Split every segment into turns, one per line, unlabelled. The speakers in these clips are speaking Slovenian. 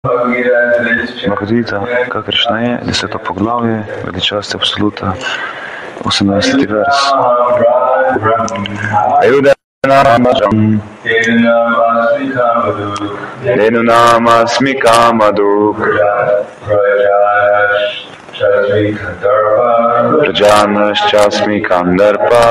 Bhagavad-gita, kakršna je, 10. poglavje, veličasti absoluta, 18. vers. Nenu namasmi kamaduk Prajanaščasmi kandarpa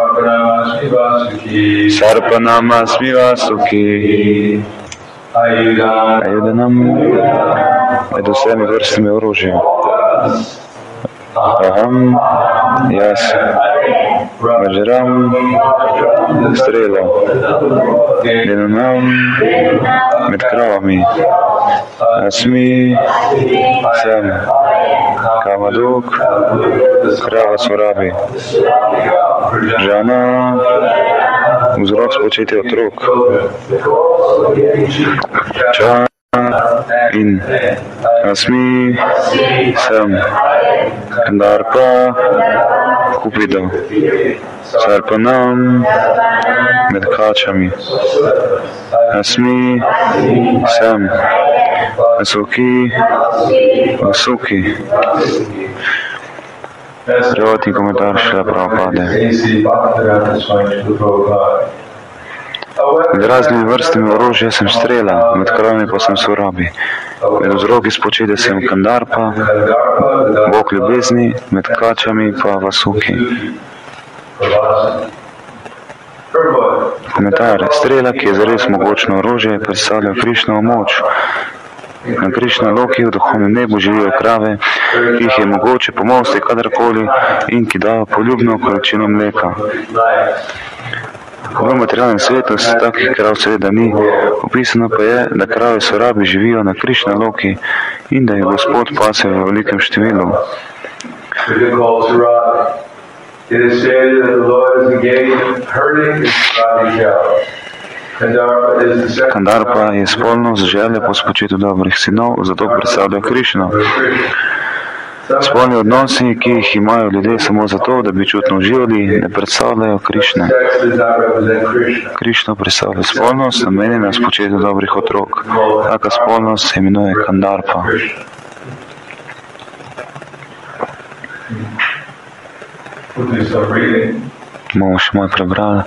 Sarpanamasmi vasuki Ajudanam med vsemi vrstami orožja. Aham, jaz, Vajram, strelo, Denunam, med kravami, Asmi, sem, Kamaduk, krava Svarabi, Žana, vzrok spočetja otrok, Ča in Asmi, sem, Kandarpa, Kupido, Sarpanam, med kačami, Asmi, sem, Vasuki, Vasuki. Prevod in komentar Šrila Prabhupade. Med raznimi vrstami orožja sem strela, med kravami pa sem Svarabi. Med vzroki spočetja sem Kandarpa, bog ljubezni, med kačami pa Vasuki. Komentar. Strela, ki je zares mogočno orožje, predstavlja Krišnovo moč. Na Krišna loki v duhovnem nebu živijo krave, ki jih je mogoče pomolsti kadarkoli in ki dajo poljubno količino mleka. V materialnem svetu se takih krav seveda ni, opisano pa je, da krave Svarabi živijo na Krišna loki in da je Gospod pase v velikem številu. Kandarpa je spolnost želje po spočetju dobrih sinov, zato predstavlja Krišno. Spolni odnosi, ki jih imajo ljudje samo zato, da bi čutno uživali, ne predstavljajo Krišne. Krišno predstavlja spolnost, namenjena spočetju dobrih otrok. Taka spolnost se imenuje Kandarpa. Bomo še malo prebrali.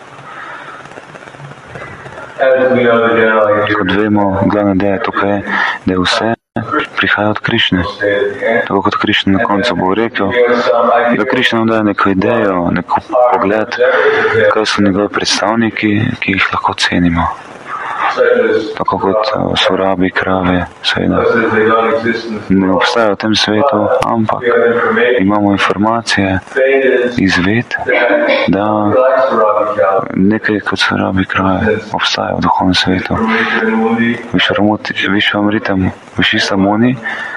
Kot vemo, glavna ideja tukaj je, da je vse prihaja od Krišne. Tako kot Krišna na koncu bo rekel, da Krišna nam daje neko idejo, neko pogled, kaj so njegovi predstavniki, ki jih lahko cenimo. Tako kot Svarabi, krave, seveda ne obstajajo v tem svetu, ampak imamo informacije, izved, da nekaj kot Svarabi, krave obstaja v duhovnem svetu. Višvamrita-muni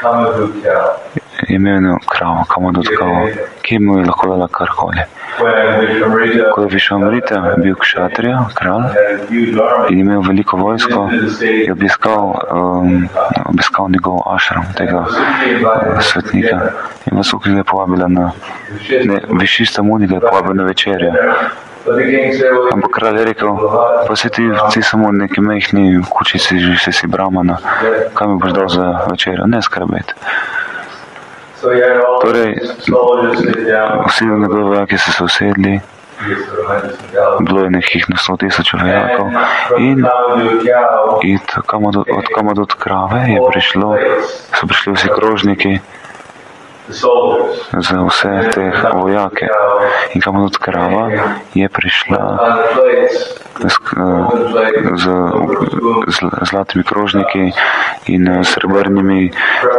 je imel eno kravo, Kamadut-kravo, ki mu je lahko dala karkoli. Ko je Višvamrita bil kšatrija, kralj, in imel veliko vojsko, je obiskal njegov ašram, tega svetnika. In Vasuki ga je povabila na, Višvamrita-muni ga je povabila na večerjo. Ampak kralj je rekel, pa si ti samo neki mehni kučici, že si brahmana, kaj mi boš dal za večerjo? Ne skrbeti. Torej, vsi njegovi vojaki so se usedli, bilo je nekih na 100,000 vojakov in od Kamadut krave so prišli vsi krožniki za vse te vojake. In Kamadut krava je prišla z zlatimi krožniki in srebrnimi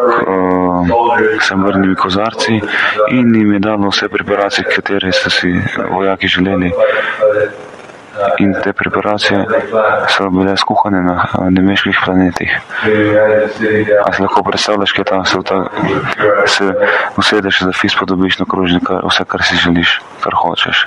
kozarci in jim je dalo vse preparacije, katere so si vojaki želeli. In te preparacije so bile skuhane na nemeških planetih. A se lahko predstavljaš, kaj tam se usedeš za fis, pa dobiš na krožnik vse, kar si želiš, kar hočeš.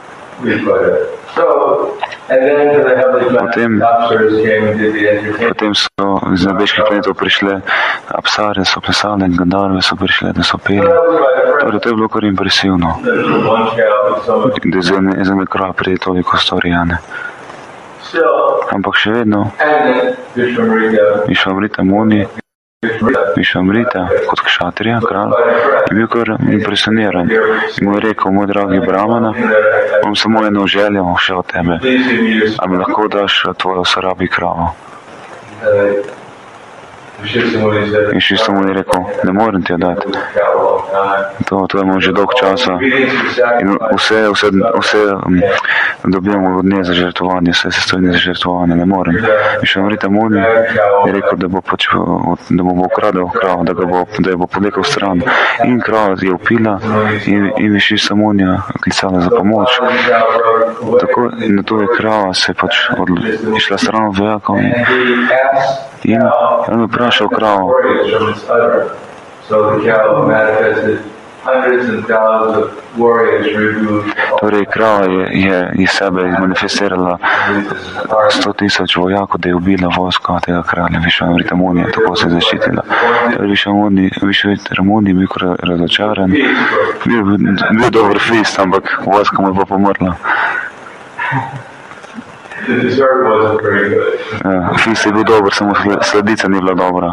Potem so iz nebeških planetov prišle apsare, so plesale, Gandharve so prišle, da so peli. Torej, to je bilo kar impresivno. Da iz ene krave pride toliko storjane. Ampak še vedno Višvamrita Muni, Višvamrita kot kšatrija, kralj, je bil kar impresioniran. In mu je rekel, moj dragi Brahmana, imam samo eno željo še od tebe. A mi lahko daš tvojo Sarabi kravo? In Šišta Muni je rekel, ne morem ti jo dati. To imam že dolg časa. In vse dobijamo od nje za žrtvovanje, vse sestavine za žrtvovanje, ne morem. Višvamrita Muni je rekel, da bo ukradel kravo, da jo bo podekal stran. In krava je upila in Šišta Muni je klicala za pomoč. Tako, na to je krava se išla stran od vojakov in on je vprašal kravo. Torej, krava je iz sebe manifestirala 100,000 vojakov, da je ubila vojsko tega kralja Višvamrita Munija, tako se je zaščitila. Torej, Višvamrita Muni je bil razočaran, bil dober fist, ampak vojska mu je pa pomrla. Fist je bil dober, samo sledica ni bila dobra.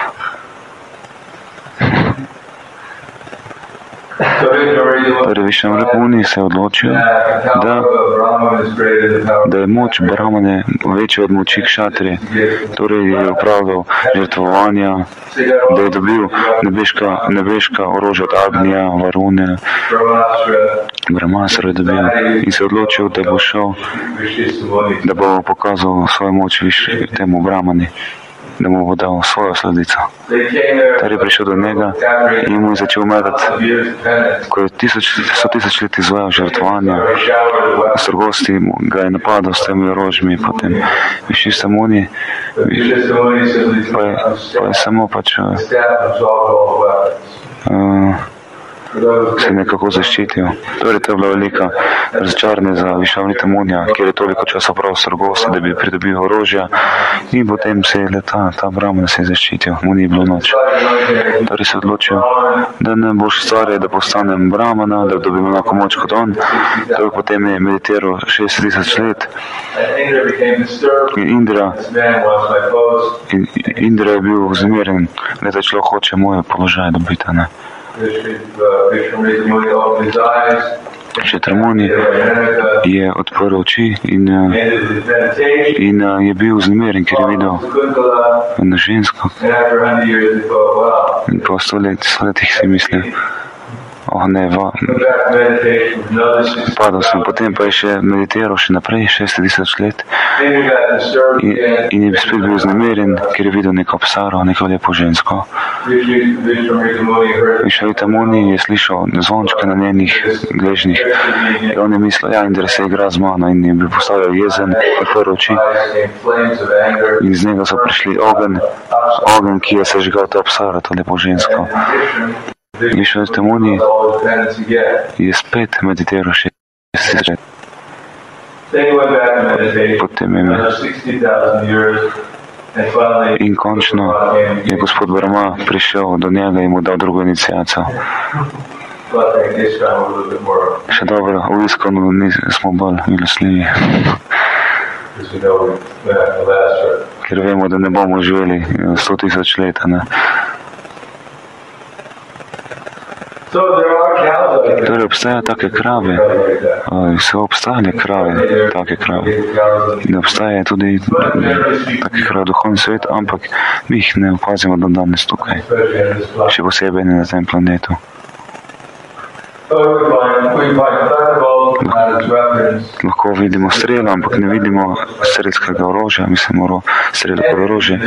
Torej, Višvamrita Muni se je odločil, da je moč Brahmane večja od moči kšatrije. Torej je upravljal žrtvovanja, da je dobil nebeška orožja od Agnija, Varune, Brahmastra je dobil in se je odločil, da bo šel, da bo pokazal svojo moč temu Brahmani, da mu bo dal svojo sledico. Tar je prišel do njega in mu je začel metati, ko je 100,000 let izvajal žrtvovanja, strogosti ga je napadal s temi orožjami, potem Šišta Muni pa je samo se nekako zaščitil. Torej, to je bila velika razočaranje za Višvamrita Munija, kjer je toliko časa prav strogosti, da bi pridobil orožja in potem se je ta Brahman se je zaščitil. Mu ni bilo noč. Torej se je odločil, da ne boš stvaril, da postanem Brahmana, da dobim enako moč kot on. Torej, potem je meditiral 60,000 let. Indra je bil vznemirjen, da človek hoče moj položaj dobiti, ne. Višvamrita Muni je odprl oči in je bil vznemirjen, ker je videl eno žensko. In po 100 letih si mislil, padal sem. Potem pa je še meditiral še naprej 60,000 let in je spet bil vznemirjen, ker je videl neko apsaro, neko lepo žensko. Višvamrita Muni je slišal zvončke na njenih gležnjih in on je mislil, Indra se igra z mano in je bil postavil jezen, odprl oči in z njega so prišli ogenj, ki je sežgal to apsaro, to lepo žensko. Višvamrita Muni je spet meditiral 60,000 let. Potem in končno je gospod Brahma prišel do njega in mu dal drugo iniciacijo. Še dobro, v Iskonu smo bolj milosljivi, ker vemo, da ne bomo živeli 100,000 let, ne. Torej, obstajajo take krave, so obstajale krave, take krave. Ne obstaja tudi take krave v duhovnem svetu, ampak mi jih ne opazimo do danes tukaj, še posebej ne na tem planetu. Lahko vidimo strelo, ampak ne vidimo strelskega orožja, mislim, strelko orožje.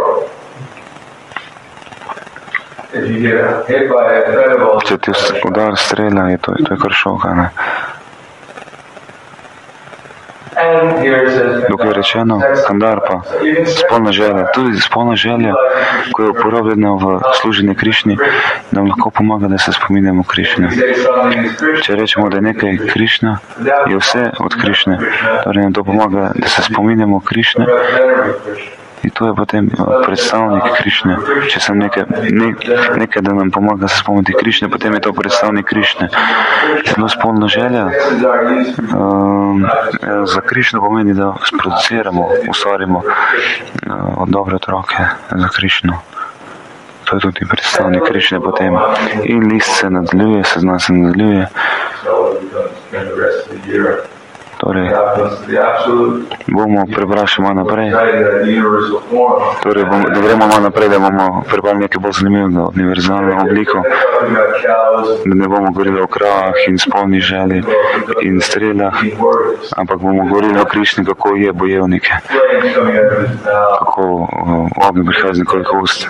Če ti udar strela, to je kar šoka, ne. Tukaj je rečeno, Kandarpa, spolna želja. Tudi spolna želja, ko je uporabljena v služenje Krišni, nam lahko pomaga, da se spominjamo Krišne. Če rečemo, da je nekaj Krišna, je vse od Krišne. Torej nam to pomaga, da se spominjamo Krišne In to je potem predstavnik Krišne. Če sem nekaj, da nam pomaga se spomniti Krišne, potem je to predstavnik Krišne. Zelo spolna želja za Krišno pomeni, da sproduciramo, ustvarimo od dobre otroke za Krišno. To je tudi predstavnik Krišne potem. In list se nadaljuje, seznam se nadaljuje. Torej, bomo prebrali še malo naprej. Torej, da gremo malo naprej, da bomo prebrali nekaj bolj zanimivega, univerzalno obliko. Da ne bomo govorili o kravah in spolni želji in strelah, ampak bomo govorili o Krišni, kako je bojevnike. Kako ognje prihaja z nekoliko ust.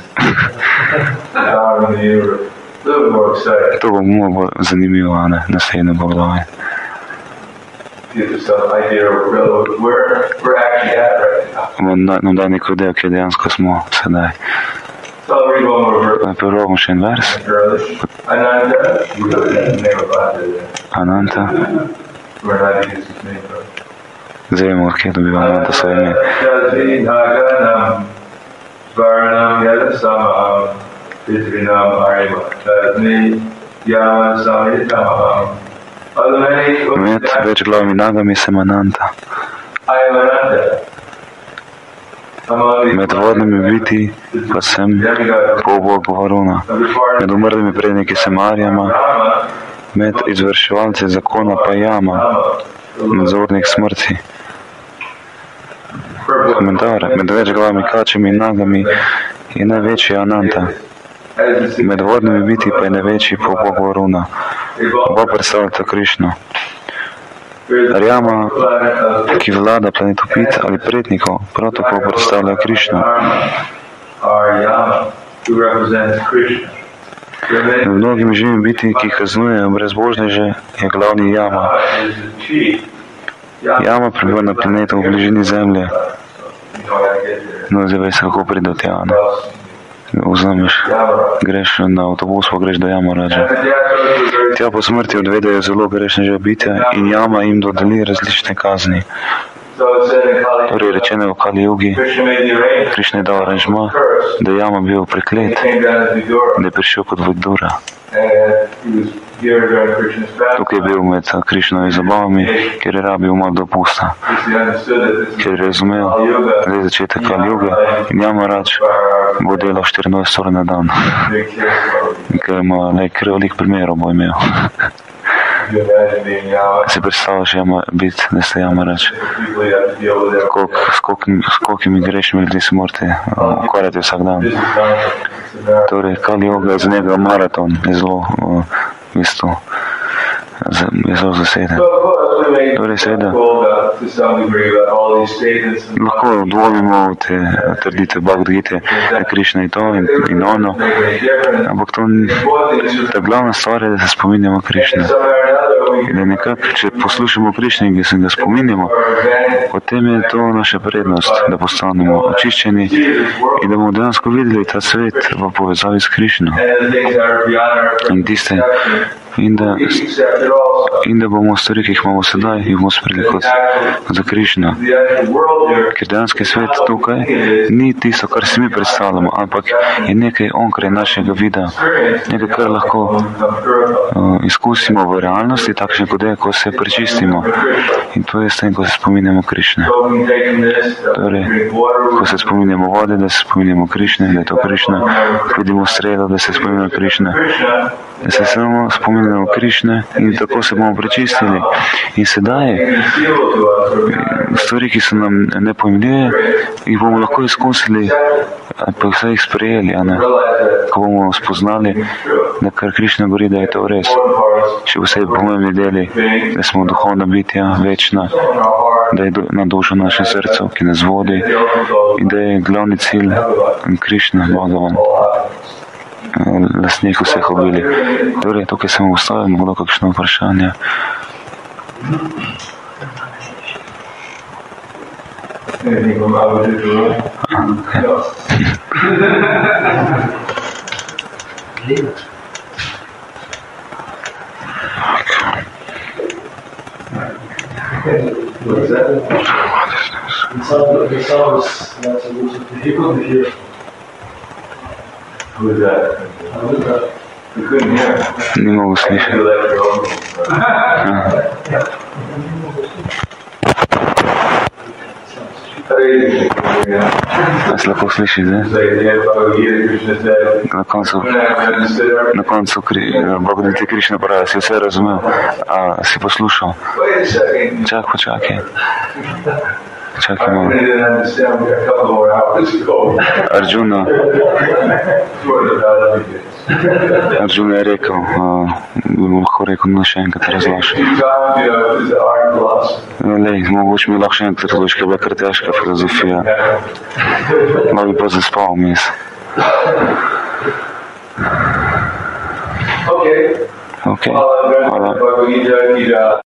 To bo malo bolj zanimivo, a ne, naslednje poglavje. Nam daj neko idejo, kje dejansko smo sedaj. Prvo še en vers. Ananta. Zdaj vemo, kje dobiva Ananta svoje ime. Med več glavami nagami sem Ananta. Med vodnimi biti pa sem polbog Varuna. Med umrlimi predniki sem Arjama. Med izvrševalci zakona pa Jama. Nadzornik smrti. Komentar. Med več glavami kačemi in nagami je največji Ananta. Med vodnimi biti pa je največji polbog Varuna. Oba predstavljata Krišno. Arjama, ki vlada planetu Pit ali prednikov, prav tako predstavlja Krišno. Med mnogimi živimi biti, ki kaznujejo brezbožneže, je glavni Jama. Jama prebiva na planetu v bližini Zemlje. No, zdaj veš, kako pride do tega. Vzameš, greš na avtobus, pa greš do Jamarađa. Tja po smrti odvedejo zelo grešne bitja in Jama jim dodeli različne kazni. Torej rečeno v Kali Jugi, Krišna je dal aranžma, da je Jama bil preklet, da je prišel kot Vidura. Tukaj je bil med Krišnovimi zabavami, ker je rabil malo dopusta. Ker je razumel, da je začetek Kali Juge in Jamarađ bo delal 24 ur na dan. Ker ima velik primerov bo imel. Si predstavljaš biti, da ste Jamarađ. S kolikimi grešnimi ljudmi se morate ukvarjati vsak dan. Torej, Kali Juga je za njega maraton, je zelo v bistvu zaseden. Torej, seveda, lahko dvomimo v te trditve Bhagavad Gite, da Krišna je to in ono, ampak ta glavna stvar je, da se spominjamo Krišne. In da nekako, če poslušamo Krišne in se ga spominjamo, potem je to naša prednost, da postanemo očiščeni in da bomo dejansko videli ta svet v povezavi s Krišno. In da bomo stvari, ki jih imamo sedaj, jih bomo sprejeli kot za Krišno. Ker dejanski svet tukaj ni tisto, kar si mi predstavljamo, ampak je nekaj onkraj našega vida, nekaj, kar lahko izkusimo v realnosti, takšne kot je, ko se prečistimo. In to je s tem, ko se spominjamo Krišne. Torej, ko se spominjamo vode, da se spominjamo Krišne, da je to Krišna, vidimo strelo, da se spominjamo Krišne, da se samo spominjamo Krišne in tako se bomo prečistili. In sedaj stvari, ki so nam nepojmljive, jih bomo lahko izkusili, pa vse jih sprejeli, ko bomo spoznali, da kar Krišna govori, da je to res. Še posebej pomembni deli, da smo duhovna bitja, večna, da je na dušo v našem srcu, ki nas vodi in da je glavni cilj Krišna, Bhagavan, lastnik vseh obili. Torej, tukaj se bomo ustavili, bilo kakšno vprašanje. Не могу слышать. Аз легко слышиш, да? На концу благодарите Кришна пара, си все разумел, а си послушал. Почакай. Чакай малко. Арджуна е рекал, хора е коношенката разлаша. Mogoče mi lahko še enkrat razložiš, kaj je bila kar težka filozofija. Malo bi pa zaspal vmes. Ok. Hvala.